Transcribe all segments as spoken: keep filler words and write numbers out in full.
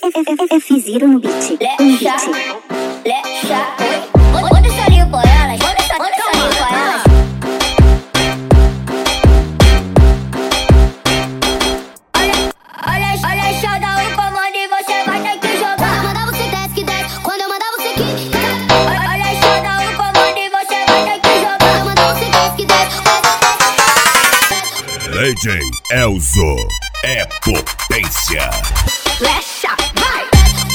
F-Zero no beat. Lecha, lecha, oi. Manda essa linha pra elas, manda essa linha pra elas. Olha, olha, olha, só dá um comando e você vai ter que jogar. Quando eu mandar você desce que desce, quando eu mandar você quica. Olha, olha, só dá um comando e você vai ter que jogar. Quando eu mandar você desce que desce. D J Elzo é potência. Lecha, vai.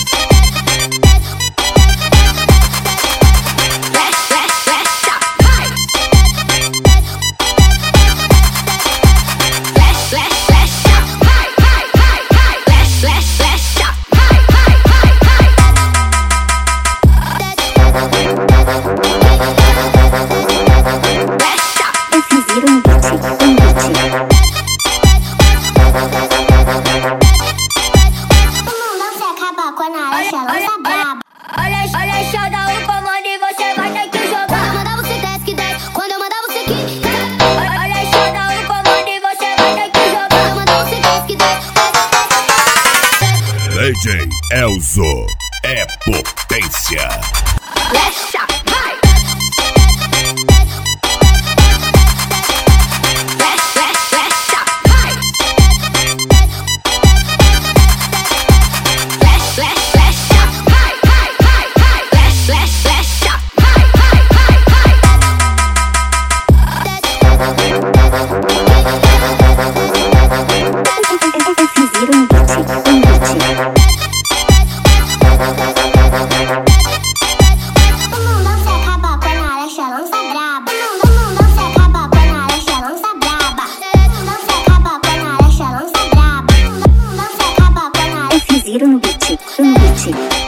F-Zero no beat. Um beat. Olha, olha, só dá um comando e você vai ter que jogar. Quando eu mandar você desce que desce, quando eu mandar você quica. Olha, olha, só dá um comando e você vai ter que jogar. Quando eu mandar você desce que desce. D J Elzo é potência. Lecha, vai. F-Zero no beat. Um beat. O mundão se acaba quando a Lecha lança braba. O mundão se acaba quando a Lecha lança braba. O mundão se acaba quando a Lecha lança braba. O mundão se acaba quando a F-Zero no beat. Um beat.